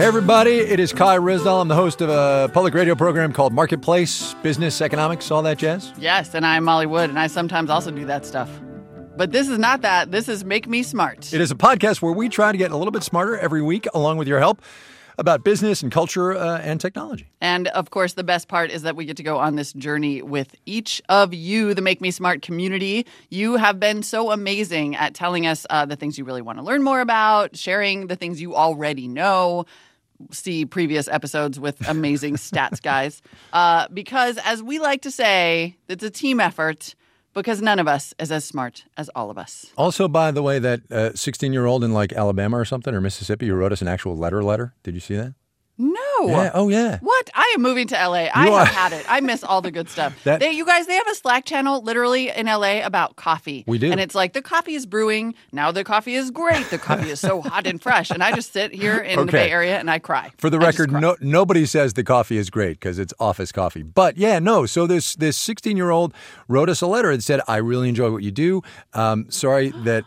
Hey, everybody. It is Kai Ryssdal. I'm the host of a public radio program called Marketplace, Business, Economics, all that jazz. Yes, and I'm Molly Wood, and I sometimes also do that stuff. But this is not that. This is Make Me Smart. It is a podcast where we try to get a little bit smarter every week, along with your help, about business and culture and technology. And, of course, the best part is that we get to go on this journey with each of you, the Make Me Smart community. You have been so amazing at telling us the things you really want to learn more about, sharing the things you already know. See previous episodes with amazing stats guys. Because, as we like to say, it's a team effort. Because none of us is as smart as all of us. Also, by the way, that 16-year-old in like Alabama or something or Mississippi who wrote us an actual letter. Did you see that? No. Yeah. Oh, yeah. What? I am moving to L.A. I have had it. I miss all the good stuff. You guys, they have a Slack channel literally in L.A. about coffee. We do. And it's like, the coffee is brewing. Now the coffee is great. The coffee is so hot and fresh. And I just sit here in the Bay Area and I cry. For the record, nobody says the coffee is great because it's office coffee. But yeah, no. So this 16-year-old wrote us a letter and said, I really enjoy what you do. Sorry that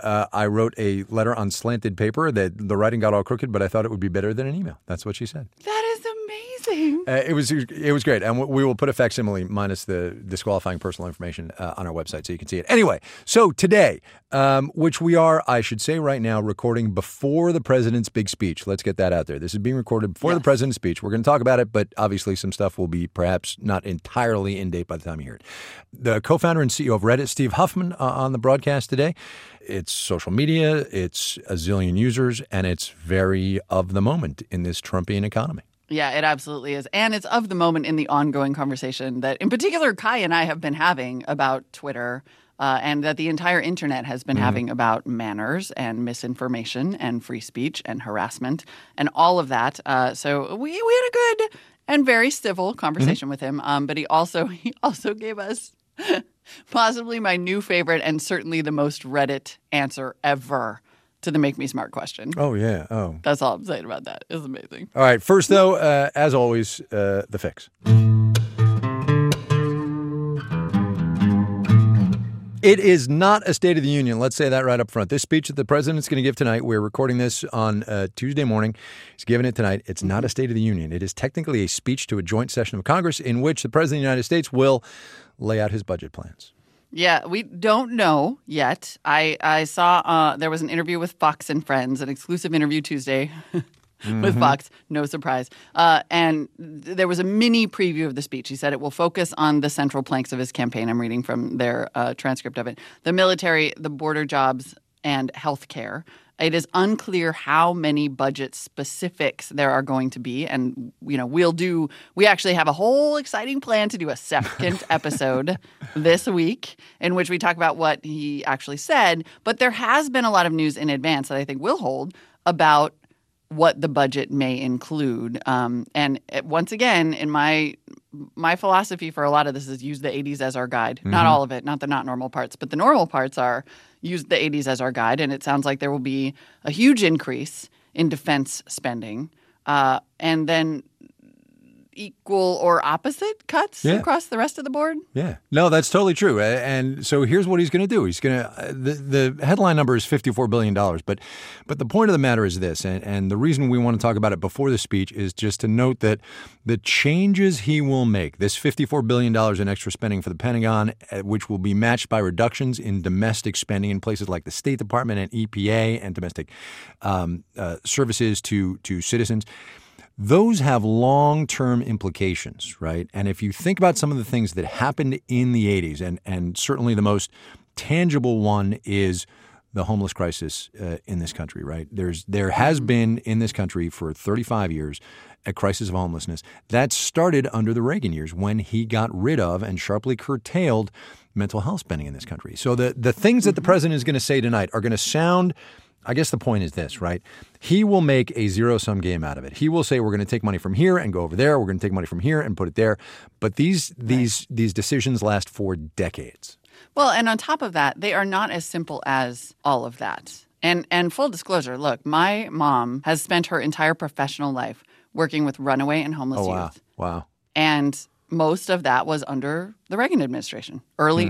I wrote a letter on slanted paper, that the writing got all crooked, but I thought it would be better than an email. That's what she said. That is amazing. It was great. And we will put a facsimile minus the disqualifying personal information on our website so you can see it. Anyway, so today, which we are, I should say right now, recording before the president's big speech. Let's get that out there. This is being recorded before the president's speech. We're going to talk about it, but obviously some stuff will be perhaps not entirely in date by the time you hear it. The co-founder and CEO of Reddit, Steve Huffman, on the broadcast today. It's social media, it's a zillion users, and it's very of the moment in this Trumpian economy. Yeah, it absolutely is. And it's of the moment in the ongoing conversation that, in particular, Kai and I have been having about Twitter and that the entire internet has been having about manners and misinformation and free speech and harassment and all of that. So we had a good and very civil conversation with him. But he also gave us possibly my new favorite and certainly the most Reddit answer ever to the Make Me Smart question. Oh, yeah. Oh. That's all I'm saying about that. It's amazing. All right. First, though, as always, the fix. It is not a State of the Union. Let's say that right up front. This speech that the president's going to give tonight, we're recording this on Tuesday morning. He's giving it tonight. It's not a State of the Union. It is technically a speech to a joint session of Congress in which the president of the United States will lay out his budget plans. Yeah, we don't know yet. I saw there was an interview with Fox and Friends, an exclusive interview Tuesday with Fox. No surprise. And there was a mini preview of the speech. He said it will focus on the central planks of his campaign. I'm reading from their transcript of it. The military, the border jobs, and health care. It is unclear how many budget specifics there are going to be. And, we actually have a whole exciting plan to do a second episode this week in which we talk about what he actually said. But there has been a lot of news in advance that I think will hold about what the budget may include. And once again, in my philosophy for a lot of this is use the 80s as our guide. Not all of it, not the not normal parts, but the normal parts are use the 80s as our guide. And it sounds like there will be a huge increase in defense spending and then equal or opposite cuts across the rest of the board. Yeah. No, that's totally true. And so here's what he's going to do. He's going to the headline number is $54 billion. But the point of the matter is this, and the reason we want to talk about it before the speech is just to note that the changes he will make, this $54 billion in extra spending for the Pentagon, which will be matched by reductions in domestic spending in places like the State Department and EPA and domestic services to citizens. Those have long-term implications, right? And if you think about some of the things that happened in the 80s, and certainly the most tangible one is the homeless crisis in this country, right? There has been in this country for 35 years a crisis of homelessness that started under the Reagan years when he got rid of and sharply curtailed mental health spending in this country. So the things that the president is going to say tonight are going to sound – I guess the point is this, right? He will make a zero-sum game out of it. He will say, we're going to take money from here and go over there. We're going to take money from here and put it there. But these decisions last for decades. Well, and on top of that, they are not as simple as all of that. And full disclosure, look, my mom has spent her entire professional life working with runaway and homeless youth. Wow. And most of that was under the Reagan administration, early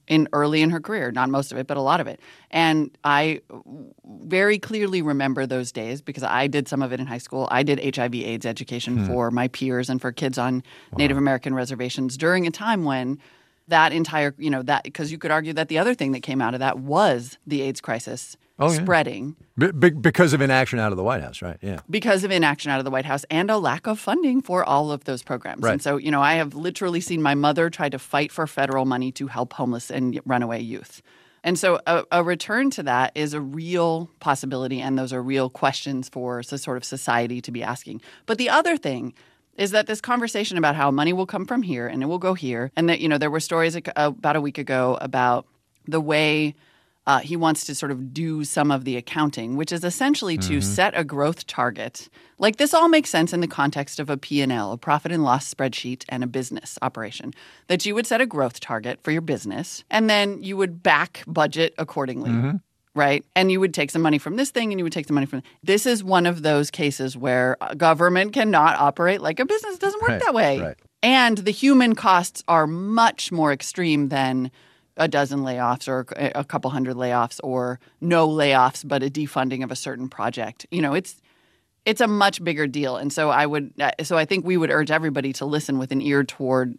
in her career. Not most of it, but a lot of it. And I very clearly remember those days because I did some of it in high school. I did HIV/AIDS education for my peers and for kids on Native American reservations during a time when that entire, because you could argue that the other thing that came out of that was the AIDS crisis spreading. Because of inaction out of the White House, right? Yeah. Because of inaction out of the White House and a lack of funding for all of those programs. Right. And so, I have literally seen my mother try to fight for federal money to help homeless and runaway youth. And so a return to that is a real possibility, and those are real questions for sort of society to be asking. But the other thing is that this conversation about how money will come from here and it will go here, and that, there were stories about a week ago about the way he wants to sort of do some of the accounting, which is essentially to set a growth target. Like, this all makes sense in the context of a P&L, a profit and loss spreadsheet, and a business operation, that you would set a growth target for your business, and then you would back budget accordingly. Right? And you would take some money from this thing and you would take some money from this. Is one of those cases where government cannot operate like a business. It doesn't work that way. Right. And the human costs are much more extreme than a dozen layoffs or a couple hundred layoffs or no layoffs, but a defunding of a certain project. It's a much bigger deal. And so I think we would urge everybody to listen with an ear toward,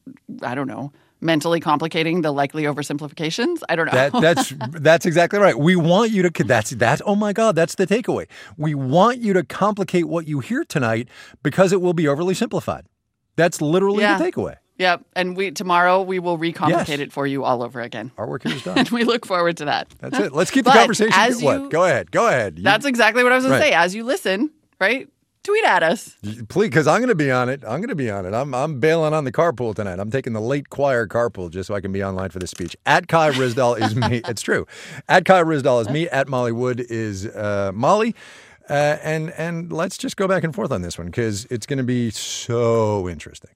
I don't know, mentally complicating the likely oversimplifications. I don't know. That's exactly right. We want you to that's oh my God, that's the takeaway. We want you to complicate what you hear tonight because it will be overly simplified. That's literally the takeaway. Yep. And tomorrow we will recomplicate it for you all over again. Our work here is done. And we look forward to that. That's it. Let's keep the conversation going. Go ahead. That's exactly what I was going to say. As you listen, right? Tweet at us. Please, because I'm going to be on it. I'm bailing on the carpool tonight. I'm taking the late choir carpool just so I can be online for this speech. At Kai Ryssdal is me. It's true. At Kai Ryssdal is me. At Molly Wood is Molly. And let's just go back and forth on this one because it's going to be so interesting.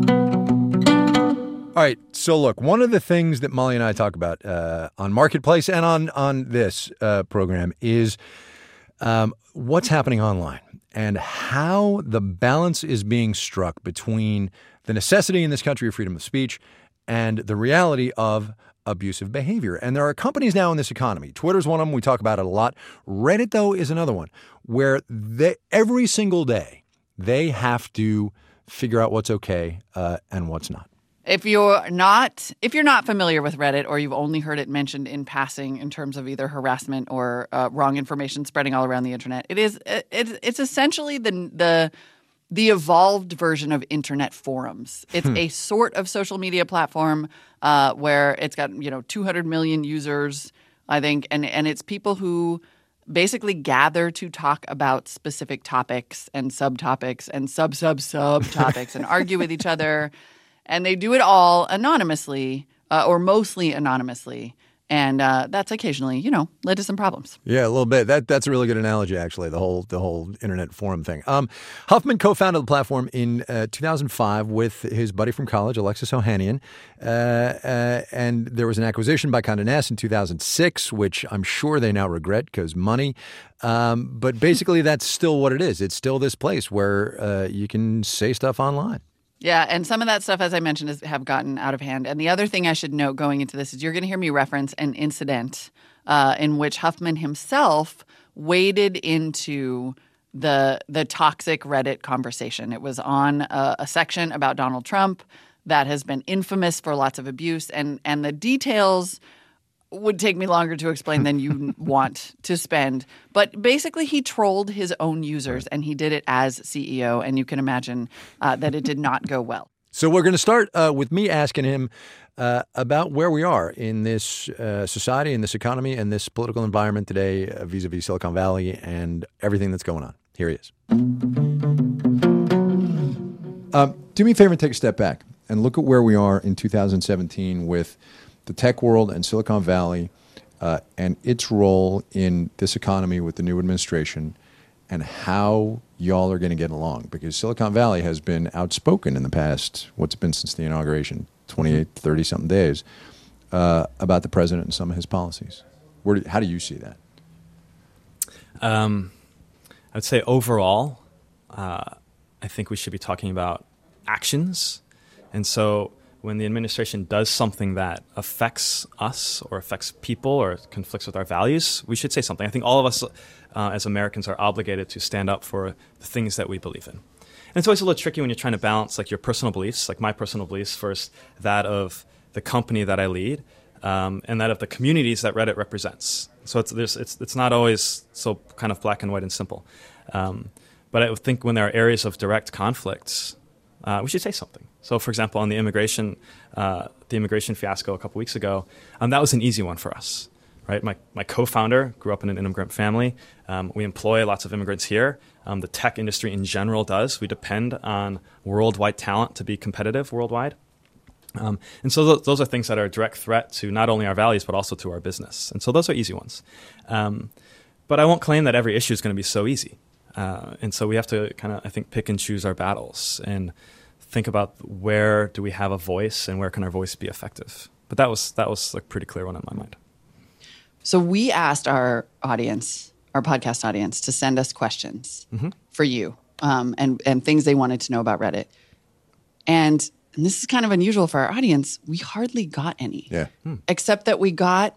All right. So look, one of the things that Molly and I talk about on Marketplace and on this program is what's happening online. And how the balance is being struck between the necessity in this country of freedom of speech and the reality of abusive behavior. And there are companies now in this economy. Twitter's one of them. We talk about it a lot. Reddit, though, is another one where every single day they have to figure out what's okay and what's not. If you're not familiar with Reddit, or you've only heard it mentioned in passing in terms of either harassment or wrong information spreading all around the internet, it's essentially the evolved version of internet forums. It's a sort of social media platform where it's got 200 million users, I think, and it's people who basically gather to talk about specific topics and subtopics and subtopics and argue with each other. And they do it all anonymously or mostly anonymously. And that's occasionally, led to some problems. Yeah, a little bit. That's a really good analogy, actually, the whole internet forum thing. Huffman co-founded the platform in 2005 with his buddy from college, Alexis Ohanian. And there was an acquisition by Condé Nast in 2006, which I'm sure they now regret because money. But basically, that's still what it is. It's still this place where you can say stuff online. Yeah, and some of that stuff, as I mentioned, have gotten out of hand. And the other thing I should note going into this is you're going to hear me reference an incident in which Huffman himself waded into the toxic Reddit conversation. It was on a section about Donald Trump that has been infamous for lots of abuse, and the details would take me longer to explain than you want to spend. But basically, he trolled his own users, and he did it as CEO, and you can imagine that it did not go well. So we're going to start with me asking him about where we are in this society, in this economy, and this political environment today vis-a-vis Silicon Valley and everything that's going on. Here he is. Do me a favor and take a step back and look at where we are in 2017 with the tech world and Silicon Valley and its role in this economy with the new administration and how y'all are going to get along. Because Silicon Valley has been outspoken in the past, what's been since the inauguration, 28, 30-something days, about the president and some of his policies. How do you see that? I would say overall, I think we should be talking about actions And so when the administration does something that affects us or affects people or conflicts with our values, we should say something. I think all of us as Americans are obligated to stand up for the things that we believe in. And it's always a little tricky when you're trying to balance like your personal beliefs, like my personal beliefs versus that of the company that I lead, and that of the communities that Reddit represents. So it's not always so kind of black and white and simple. But I would think when there are areas of direct conflicts, we should say something. So, for example, on the immigration fiasco a couple weeks ago, that was an easy one for us, right? My co-founder grew up in an immigrant family. We employ lots of immigrants here. The tech industry in general does. We depend on worldwide talent to be competitive worldwide. And so those are things that are a direct threat to not only our values, but also to our business. And so those are easy ones. But I won't claim that every issue is going to be so easy. And so we have to kind of, I think, pick and choose our battles and think about where do we have a voice and where can our voice be effective. But that was a pretty clear one in my mind. So we asked our audience, our podcast audience, to send us questions for you and things they wanted to know about Reddit. And this is kind of unusual for our audience. We hardly got any. Yeah. Except that we got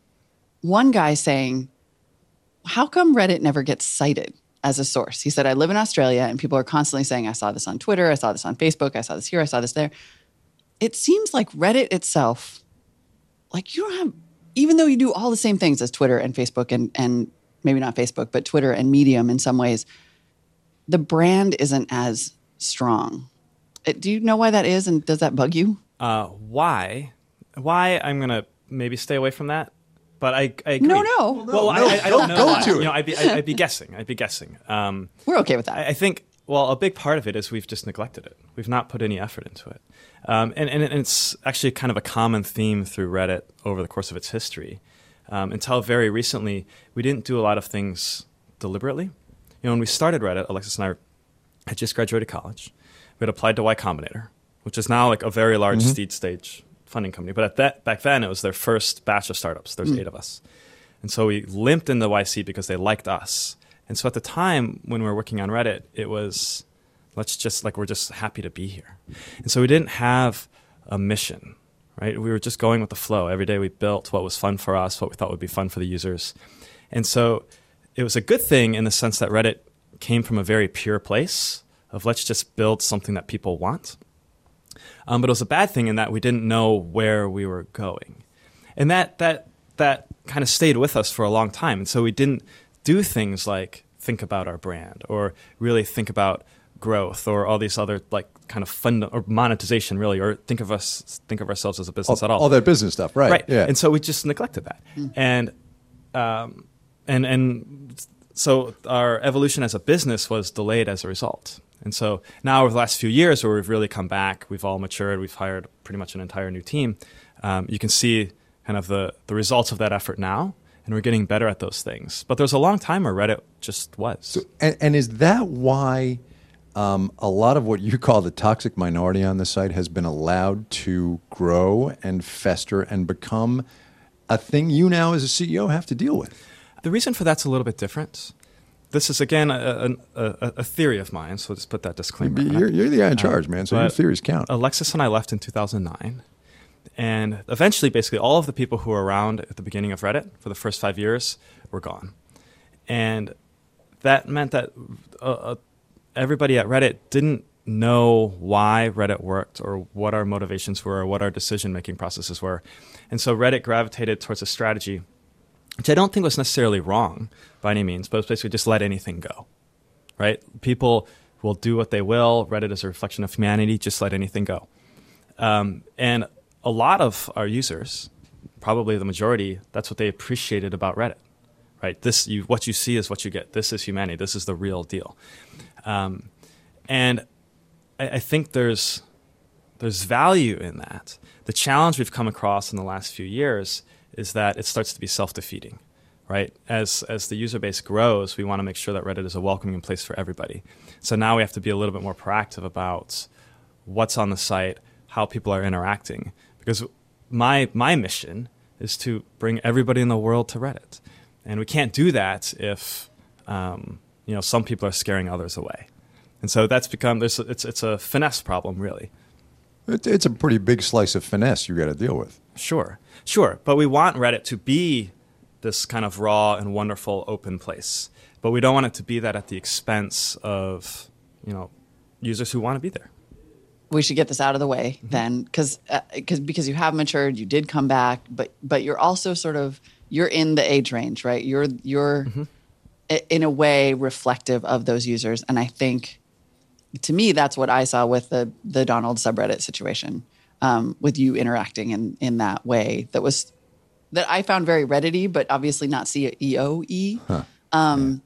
one guy saying, how come Reddit never gets cited as a source? He said, I live in Australia and people are constantly saying, I saw this on Twitter, I saw this on Facebook, I saw this here, I saw this there. It seems like Reddit itself, like you don't have, even though you do all the same things as Twitter and Facebook and maybe not Facebook, but Twitter and Medium in some ways, the brand isn't as strong. Do you know why that is, and does that bug you? Why? I'm going to maybe stay away from that. But I agree. No. Well, I don't know. Go to it. I'd be guessing. We're okay with that. I think, well, a big part of it is we've just neglected it. We've not put any effort into it. And it's actually kind of a common theme through Reddit over the course of its history. Until very recently, we didn't do a lot of things deliberately. When we started Reddit, Alexis and I had just graduated college. We had applied to Y Combinator, which is now like a very large seed stage funding company. But back then, it was their first batch of startups. There's 8 of us. And so we limped into YC because they liked us. And so at the time when we were working on Reddit, it was, we're just happy to be here. And so we didn't have a mission, right? We were just going with the flow. Every day we built what was fun for us, what we thought would be fun for the users. And so it was a good thing in the sense that Reddit came from a very pure place of let's just build something that people want. But it was a bad thing in that we didn't know where we were going. And that kind of stayed with us for a long time. And so we didn't do things like think about our brand or really think about growth or all these other like kind of fund or monetization really, or think of ourselves as a business at all. All that business stuff, right? Right. Yeah. And so we just neglected that. And so our evolution as a business was delayed as a result. And so now over the last few years where we've really come back, we've all matured, we've hired pretty much an entire new team, you can see kind of the results of that effort now, and we're getting better at those things. But there was a long time where Reddit just was. So, and is that why a lot of what you call the toxic minority on the site has been allowed to grow and fester and become a thing you now as a CEO have to deal with? The reason for that's a little bit different. This is, again, a theory of mine, so just put that disclaimer. You're the guy in charge, man, so your theories count. Alexis and I left in 2009, and eventually, basically, all of the people who were around at the beginning of Reddit for the first 5 years were gone. And that meant that everybody at Reddit didn't know why Reddit worked or what our motivations were or what our decision-making processes were. And so Reddit gravitated towards a strategy which I don't think was necessarily wrong by any means, but it's basically just let anything go, right? People will do what they will. Reddit is a reflection of humanity. Just let anything go. And a lot of our users, probably the majority, that's what they appreciated about Reddit, right? What you see is what you get. This is humanity. This is the real deal. And I think there's value in that. The challenge we've come across in the last few years is that it starts to be self-defeating, right? As the user base grows, we want to make sure that Reddit is a welcoming place for everybody. So now we have to be a little bit more proactive about what's on the site, how people are interacting. Because my mission is to bring everybody in the world to Reddit. And we can't do that if some people are scaring others away. And so that's become, it's a finesse problem, really. It's a pretty big slice of finesse you got to deal with. Sure. But we want Reddit to be this kind of raw and wonderful open place. But we don't want it to be that at the expense of, users who want to be there. We should get this out of the way then, because you have matured, you did come back, but you're also you're in the age range, right? You're in a way reflective of those users, and I think, to me, that's what I saw with the Donald subreddit situation, with you interacting in that way that I found very Reddit-y, but obviously not CEO-y. Huh.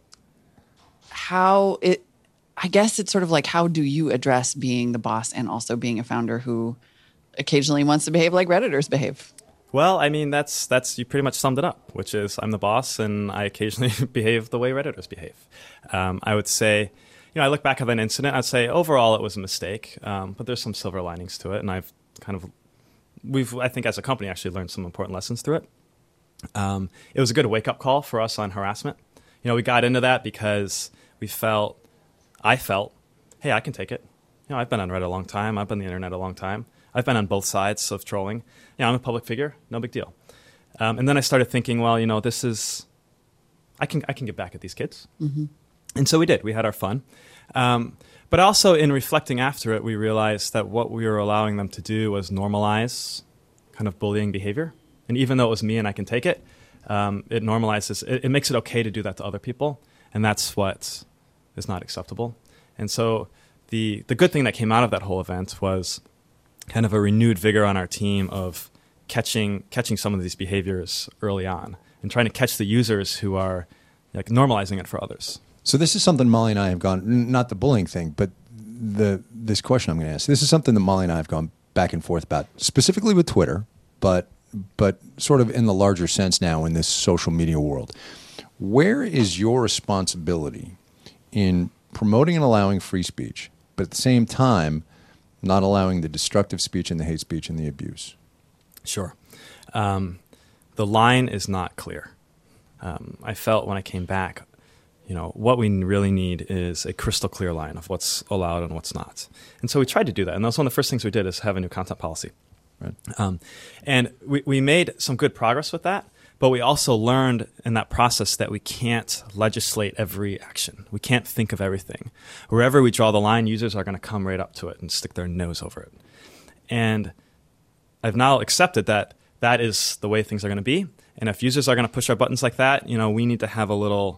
I guess it's sort of like, how do you address being the boss and also being a founder who occasionally wants to behave like Redditors behave? Well, I mean, that's you pretty much summed it up, which is I'm the boss and I occasionally behave the way Redditors behave. I would say, I look back at that incident, I'd say overall it was a mistake, but there's some silver linings to it, and we've, I think as a company, actually learned some important lessons through it. It was a good wake-up call for us on harassment. We got into that because I felt, hey, I can take it. I've been on Reddit a long time. I've been on the internet a long time. I've been on both sides of trolling. I'm a public figure. No big deal. And then I started thinking, well, I can get back at these kids. Mm-hmm. And so we did. We had our fun. But also in reflecting after it, we realized that what we were allowing them to do was normalize kind of bullying behavior. And even though it was me and I can take it, it normalizes, it makes it okay to do that to other people. And that's what is not acceptable. And so the good thing that came out of that whole event was kind of a renewed vigor on our team of catching some of these behaviors early on and trying to catch the users who are normalizing it for others. So this is something Molly and I have gone, not the bullying thing, but this question I'm going to ask. This is something that Molly and I have gone back and forth about, specifically with Twitter, but sort of in the larger sense now in this social media world. Where is your responsibility in promoting and allowing free speech, but at the same time, not allowing the destructive speech and the hate speech and the abuse? Sure. The line is not clear. I felt when I came back, what we really need is a crystal clear line of what's allowed and what's not. And so we tried to do that. And that's one of the first things we did is have a new content policy. Right. And we made some good progress with that. But we also learned in that process that we can't legislate every action. We can't think of everything. Wherever we draw the line, users are going to come right up to it and stick their nose over it. And I've now accepted that that is the way things are going to be. And if users are going to push our buttons like that, we need to have a little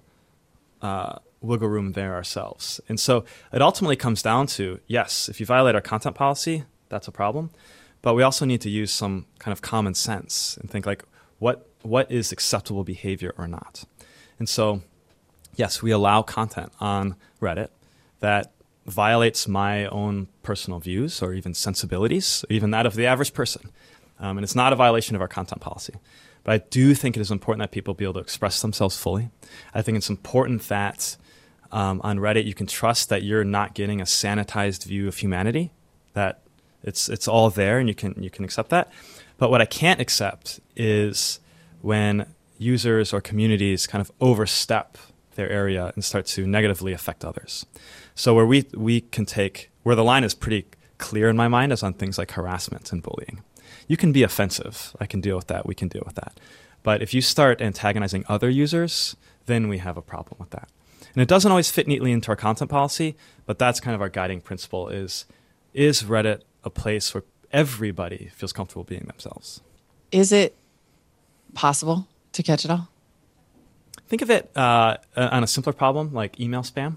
wiggle room there ourselves. And so it ultimately comes down to, yes, if you violate our content policy, that's a problem. But we also need to use some kind of common sense and think like, what is acceptable behavior or not? And so, yes, we allow content on Reddit that violates my own personal views or even sensibilities, or even that of the average person. And it's not a violation of our content policy. But I do think it is important that people be able to express themselves fully. I think it's important that on Reddit you can trust that you're not getting a sanitized view of humanity, that it's all there and you can accept that. But what I can't accept is when users or communities kind of overstep their area and start to negatively affect others. So where where the line is pretty clear in my mind is on things like harassment and bullying. You can be offensive. I can deal with that. We can deal with that. But if you start antagonizing other users, then we have a problem with that. And it doesn't always fit neatly into our content policy, but that's kind of our guiding principle is Reddit a place where everybody feels comfortable being themselves? Is it possible to catch it all? Think of it on a simpler problem like email spam.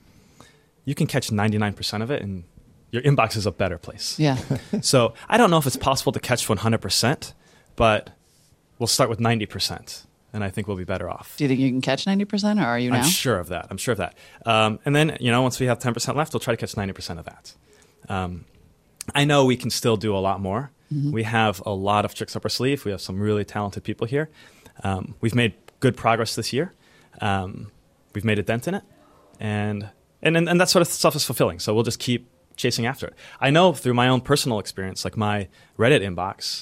You can catch 99% of it and your inbox is a better place. Yeah. So I don't know if it's possible to catch 100%, but we'll start with 90%. And I think we'll be better off. Do you think you can catch 90%, or are you now? I'm sure of that. And then, once we have 10% left, we'll try to catch 90% of that. I know we can still do a lot more. Mm-hmm. We have a lot of tricks up our sleeve. We have some really talented people here. We've made good progress this year. We've made a dent in it. And that sort of stuff is fulfilling. So we'll just keep chasing after it. I know through my own personal experience, like my Reddit inbox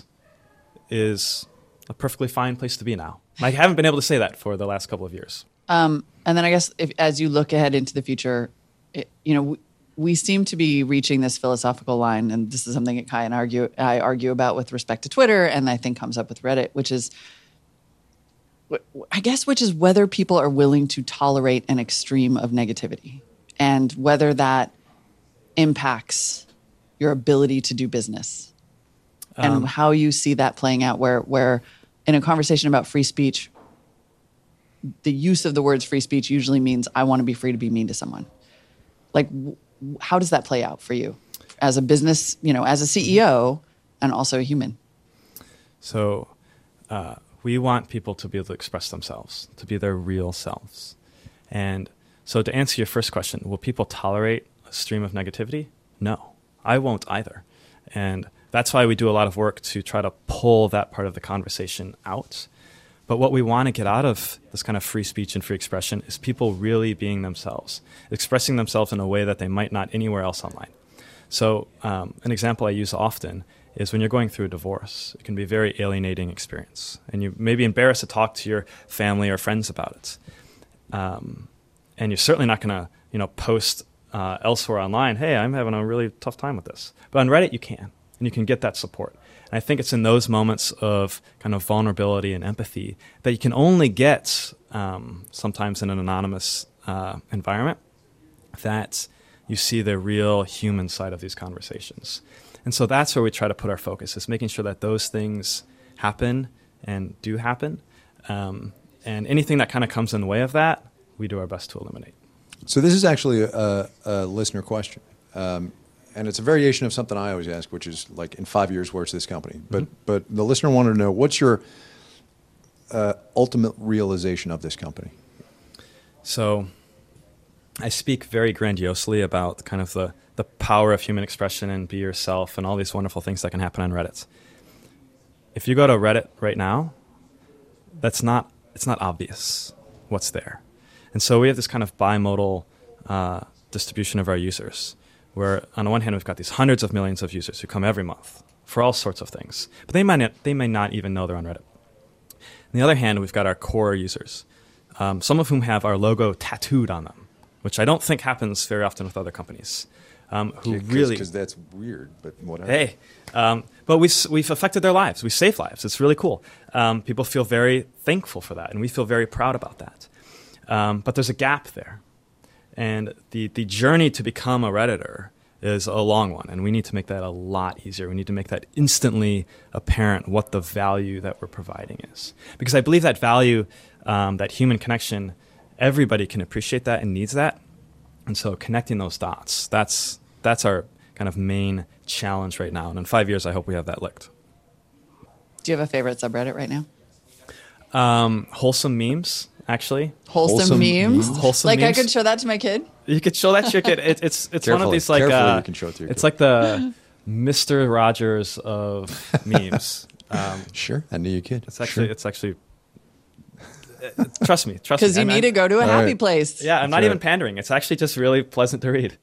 is a perfectly fine place to be now. I haven't been able to say that for the last couple of years. And then I guess as you look ahead into the future, we seem to be reaching this philosophical line, and this is something that Kai and I argue about with respect to Twitter, and I think comes up with Reddit, which is whether people are willing to tolerate an extreme of negativity and whether that impacts your ability to do business. And how you see that playing out, where in a conversation about free speech, the use of the words free speech usually means I want to be free to be mean to someone. Like, how does that play out for you as a business, as a CEO and also a human? So we want people to be able to express themselves, to be their real selves. And so to answer your first question, will people tolerate a stream of negativity? No, I won't either. And that's why we do a lot of work to try to pull that part of the conversation out. But what we want to get out of this kind of free speech and free expression is people really being themselves, expressing themselves in a way that they might not anywhere else online. So an example I use often is when you're going through a divorce. It can be a very alienating experience. And you may be embarrassed to talk to your family or friends about it. And you're certainly not going to post elsewhere online, hey, I'm having a really tough time with this. But on Reddit, you can. And you can get that support. And I think it's in those moments of kind of vulnerability and empathy that you can only get sometimes in an anonymous environment, that you see the real human side of these conversations. And so that's where we try to put our focus, is making sure that those things happen and do happen. And anything that kind of comes in the way of that, we do our best to eliminate. So this is actually a listener question. And it's a variation of something I always ask, which is like, in 5 years, where's this company? But the listener wanted to know, what's your ultimate realization of this company? So I speak very grandiosely about kind of the power of human expression and be yourself and all these wonderful things that can happen on Reddit. If you go to Reddit right now, it's not obvious what's there. And so we have this kind of bimodal distribution of our users, where on the one hand, we've got these hundreds of millions of users who come every month for all sorts of things, but they may not even know they're on Reddit. On the other hand, we've got our core users, some of whom have our logo tattooed on them, which I don't think happens very often with other companies. Because that's weird, but whatever. Hey, but we've affected their lives. We saved lives. It's really cool. People feel very thankful for that, and we feel very proud about that. But there's a gap there. And the journey to become a Redditor is a long one, and we need to make that a lot easier. We need to make that instantly apparent what the value that we're providing is. Because I believe that value, that human connection, everybody can appreciate that and needs that. And so connecting those dots, that's our kind of main challenge right now. And in 5 years, I hope we have that licked. Do you have a favorite subreddit right now? Wholesome memes. Actually, wholesome memes. Wholesome like memes. I could show that to my kid. You could show that to your kid. It's one of these like you can show it to your it's kid. like the Mr. Rogers of memes. Sure, I knew you kid. It's actually. Trust me. Because you need to go to a happy place. Yeah, I'm not even pandering. It's actually just really pleasant to read.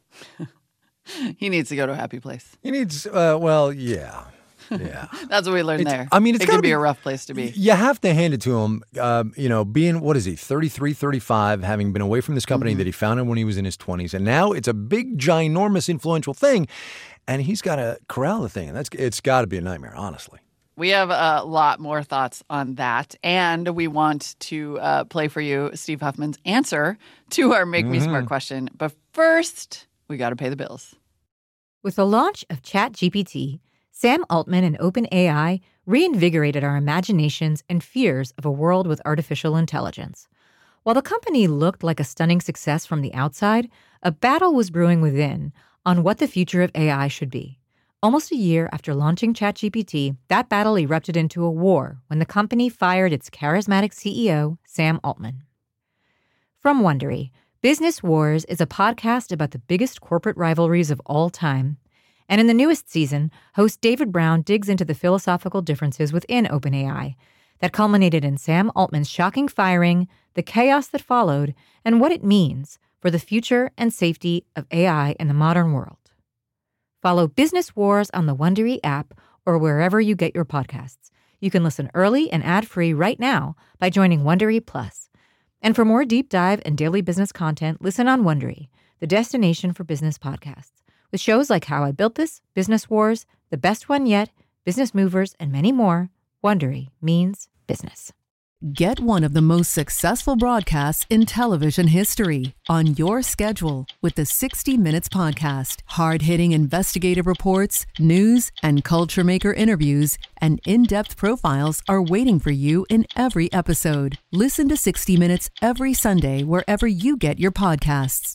He needs to go to a happy place. He needs. Yeah. Yeah, that's what we learned there. I mean, it can be a rough place to be. You have to hand it to him. Being, what is he, 33, 35, having been away from this company that he founded when he was in his 20s, and now it's a big, ginormous, influential thing, and he's got to corral the thing, and it's got to be a nightmare, honestly. We have a lot more thoughts on that, and we want to play for you Steve Huffman's answer to our Make Me Smart question. But first, we got to pay the bills. With the launch of ChatGPT, Sam Altman and OpenAI reinvigorated our imaginations and fears of a world with artificial intelligence. While the company looked like a stunning success from the outside, a battle was brewing within on what the future of AI should be. Almost a year after launching ChatGPT, that battle erupted into a war when the company fired its charismatic CEO, Sam Altman. From Wondery, Business Wars is a podcast about the biggest corporate rivalries of all time. And in the newest season, host David Brown digs into the philosophical differences within OpenAI that culminated in Sam Altman's shocking firing, the chaos that followed, and what it means for the future and safety of AI in the modern world. Follow Business Wars on the Wondery app or wherever you get your podcasts. You can listen early and ad-free right now by joining Wondery Plus. And for more deep dive and daily business content, listen on Wondery, the destination for business podcasts. With shows like How I Built This, Business Wars, The Best One Yet, Business Movers, and many more, Wondery means business. Get one of the most successful broadcasts in television history on your schedule with the 60 Minutes Podcast. Hard-hitting investigative reports, news, and culture maker interviews, and in-depth profiles are waiting for you in every episode. Listen to 60 Minutes every Sunday wherever you get your podcasts.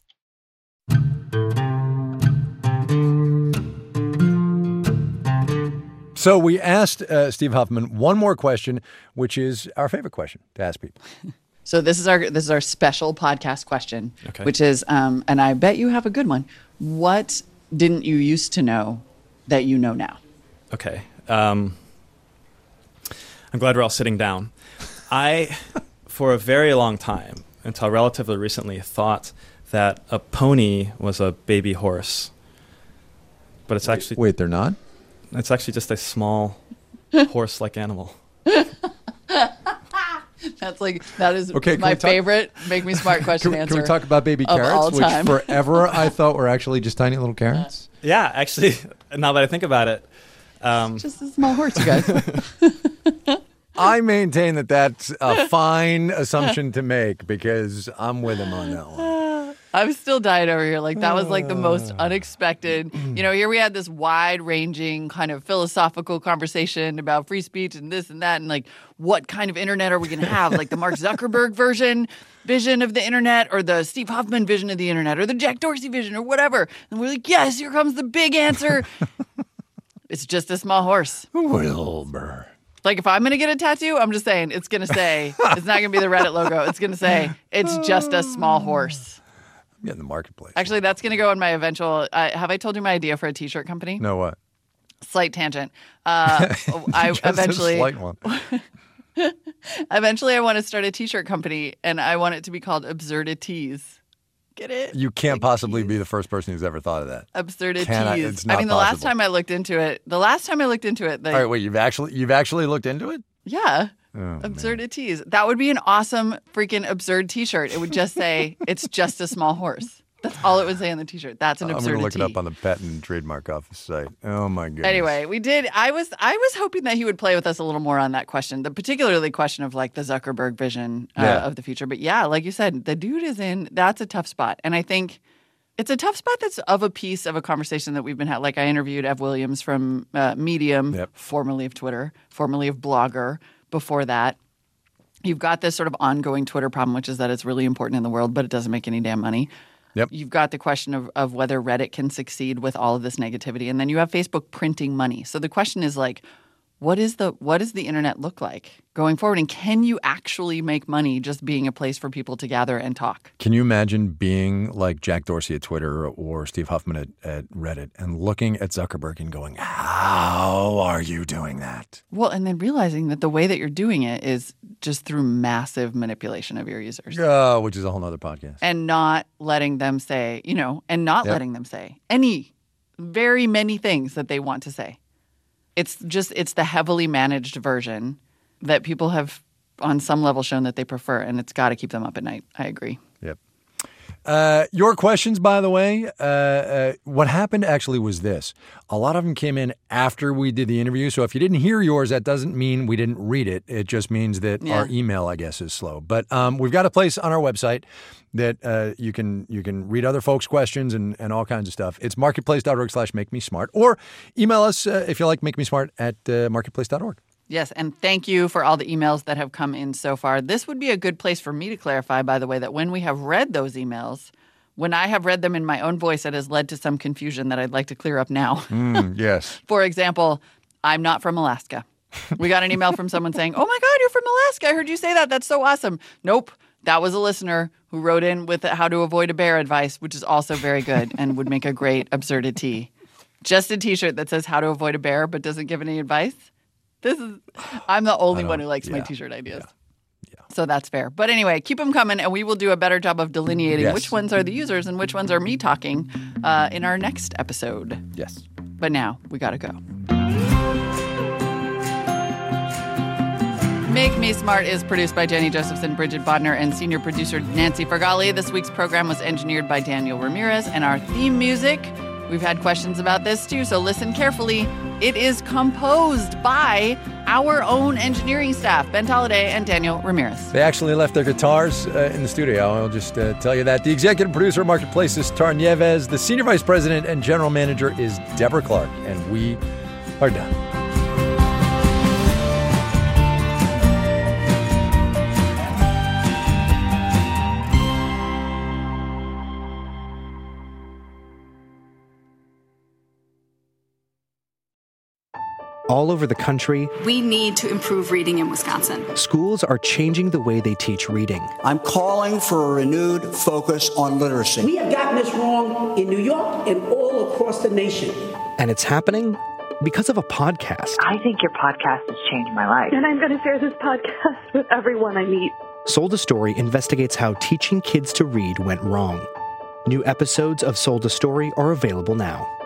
So we asked Steve Huffman one more question, which is our favorite question to ask people. So this is our special podcast question, Okay. which is, and I bet you have a good one. What didn't you used to know that you know now? Okay. I'm glad we're all sitting down. I, for a very long time, until relatively recently, thought that a pony was a baby horse. But it's actually Wait, they're not? it's actually just a small horse-like animal. That is Okay, can my we talk- favorite Make Me Smart question answer. Can we talk about baby of carrots, all which time. forever I thought were actually just tiny little carrots? Yeah, actually, now that I think about it, Just a small horse, you guys. I maintain that that's a fine assumption to make because I'm with him on that one. I'm still dying over here. Like, that was like the most unexpected. You know, here we had this wide-ranging kind of philosophical conversation about free speech and this and that, and like, what kind of internet are we going to have? Like the Mark Zuckerberg vision of the internet, or the Steve Huffman vision of the internet, or the Jack Dorsey vision, or whatever. And we're like, yes, here comes the big answer. It's just a small horse. Wilbur. Like, if I'm going to get a tattoo, I'm just saying it's going to say, it's not going to be the Reddit logo. It's going to say, it's just a small horse. I'm getting the marketplace. Actually, that's going to go on my eventual. Have I told you my idea for a T-shirt company? No, what? Slight tangent. I Just a slight one. Eventually, I want to start a T-shirt company, and I want it to be called Absurdities. Get it? You can't possibly be the first person who's ever thought of that. Absurdities. It's not I mean, the last possible. time I looked into it, All right, wait, you've actually looked into it? yeah. Oh, Absurdities. That would be an awesome freaking absurd T-shirt. It would just say, "It's just a small horse." That's all it would say on the T-shirt. That's an I'm absurdity. going to look it up on the Patent and Trademark Office site. Oh, my goodness. Anyway, we did. I was hoping that he would play with us a little more on that question, the particularly question of like the Zuckerberg vision of the future. But yeah, like you said, the dude is in. That's a tough spot, and I think it's a tough spot. That's of a piece of a conversation that we've been had. Like, I interviewed Ev Williams from Medium, Yep. formerly of Twitter, formerly of Blogger. Before that, you've got this sort of ongoing Twitter problem, which is that it's really important in the world, but it doesn't make any damn money. Yep. You've got the question of whether Reddit can succeed with all of this negativity. And then you have Facebook printing money. So the question is like, what does the internet look like going forward? And can you actually make money just being a place for people to gather and talk? Can you imagine being like Jack Dorsey at Twitter or Steve Huffman at Reddit and looking at Zuckerberg and going, how are you doing that? Well, and then realizing that the way that you're doing it is just through massive manipulation of your users. Which is a whole nother podcast. And not letting them say, letting them say very many things that they want to say. It's the heavily managed version that people have on some level shown that they prefer, and it's got to keep them up at night. I agree. Yep. Your questions, by the way, what happened actually was this. A lot of them came in after we did the interview. So if you didn't hear yours, that doesn't mean we didn't read it. It just means that our email, I guess, is slow. But we've got a place on our website that you can read other folks' questions and all kinds of stuff. It's marketplace.org/makemesmart. Or email us if you like, makemesmart at marketplace.org. Yes, and thank you for all the emails that have come in so far. This would be a good place for me to clarify, by the way, that when we have read those emails, when I have read them in my own voice, it has led to some confusion that I'd like to clear up now. Yes. For example, I'm not from Alaska. We got an email from someone saying, "Oh my God, you're from Alaska. I heard you say that. That's so awesome." Nope. That was a listener who wrote in with how to avoid a bear advice, which is also very good and would make a great absurdity. Just a T-shirt that says how to avoid a bear but doesn't give any advice. I'm the only one who likes my T-shirt ideas. Yeah. So that's fair. But anyway, keep them coming, and we will do a better job of delineating which ones are the users and which ones are me talking in our next episode. Yes. But now we got to go. Make Me Smart is produced by Jenny Josephson, Bridget Bodner, and senior producer Nancy Fargali. This week's program was engineered by Daniel Ramirez, and our theme music, we've had questions about this too, so listen carefully. It is composed by our own engineering staff, Ben Tolliday and Daniel Ramirez. They actually left their guitars in the studio. I'll just tell you that. The executive producer of Marketplace is Tar Nieves. The senior vice president and general manager is Deborah Clark. And we are done. All over the country, we need to improve reading in Wisconsin. Schools are changing the way they teach reading. I'm calling for a renewed focus on literacy. We have gotten this wrong in New York and all across the nation. And it's happening because of a podcast. I think your podcast has changed my life. And I'm going to share this podcast with everyone I meet. Sold a Story investigates how teaching kids to read went wrong. New episodes of Sold a Story are available now.